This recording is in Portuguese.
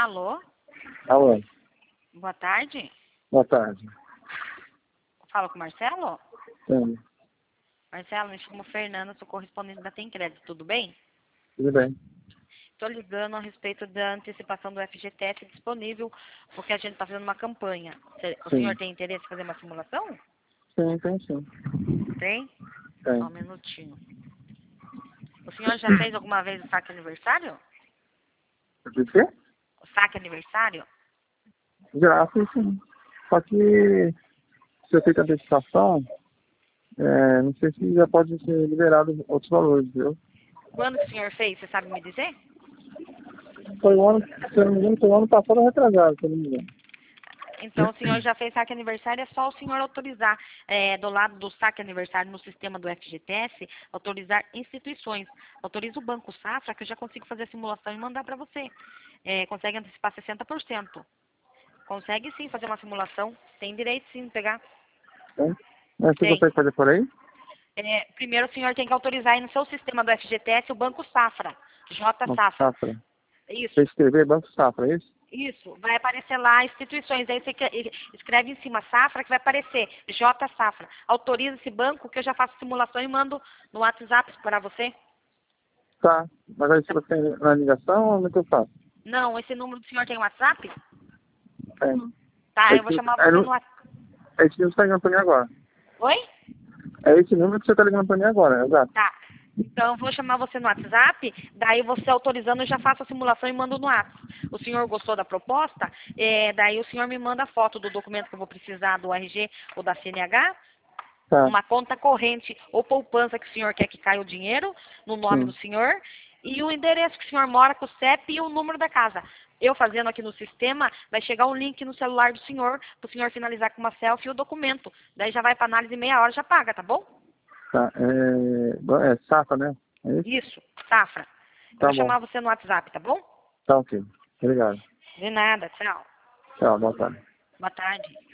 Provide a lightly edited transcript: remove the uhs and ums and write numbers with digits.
Alô? Alô, Boa tarde. boa tarde. Fala com o Marcelo? Sim, Marcelo, me chamo Fernanda, sou correspondente da Tem Crédito, tudo bem? tudo bem. Estou ligando a respeito da antecipação do FGTS disponível, porque a gente está fazendo uma campanha. O senhor Sim, tem interesse em fazer uma simulação? sim, tem sim. Tem? Só um Tem. minutinho. O senhor já fez alguma vez o saque aniversário? O quê? O saque aniversário? Já fiz sim. Só que se eu feito a antecipação, não sei se já pode ser liberado outros valores, viu? Quando que o senhor fez? Você sabe me dizer? Foi o ano, se eu não me engano, foi o ano passado ou retrasado, se eu não me engano. Então, o senhor já fez saque aniversário, é só o senhor autorizar, do lado do saque aniversário no sistema do FGTS, autorizar instituições. Autoriza o Banco Safra, que eu já consigo fazer a simulação e mandar para você. Consegue antecipar 60%. Consegue sim fazer uma simulação. Tem direito sim de pegar. Tem? Mas você Tem. consegue fazer por aí? Primeiro, o senhor tem que autorizar aí no seu sistema do FGTS o Banco Safra. J Banco Safra. Safra. Você Isso. escrever Banco Safra, é isso? Isso, vai aparecer lá instituições. Aí você escreve em cima Safra, que vai aparecer J Safra. Autoriza esse banco que eu já faço simulação e mando no WhatsApp para você. Tá. Mas aí se você tem na ligação ou no que eu faço? Não, esse número do senhor tem WhatsApp? Tem. Tá, É eu vou chamar você no WhatsApp. esse número que você tá ligando pra mim agora. Oi? É esse número que você tá ligando pra mim agora, exato. Tá. Então eu vou chamar você no WhatsApp, daí você autorizando eu já faço a simulação e mando no WhatsApp. O senhor gostou da proposta? Daí o senhor me manda a foto do documento que eu vou precisar do RG ou da CNH, Tá, uma conta corrente ou poupança que o senhor quer que caia o dinheiro no nome do sim. senhor e o endereço que o senhor mora com o CEP e o número da casa. Eu fazendo aqui no sistema, vai chegar um link no celular do senhor, para o senhor finalizar com uma selfie e o documento. Daí já vai para análise em meia hora, já paga, tá bom? Tá, é Safra, né? É isso? Isso, Safra. Eu Tá vou bom. chamar você no WhatsApp, tá bom? Tá ok. Obrigado. De nada, tchau. Tchau, boa tarde. Boa tarde.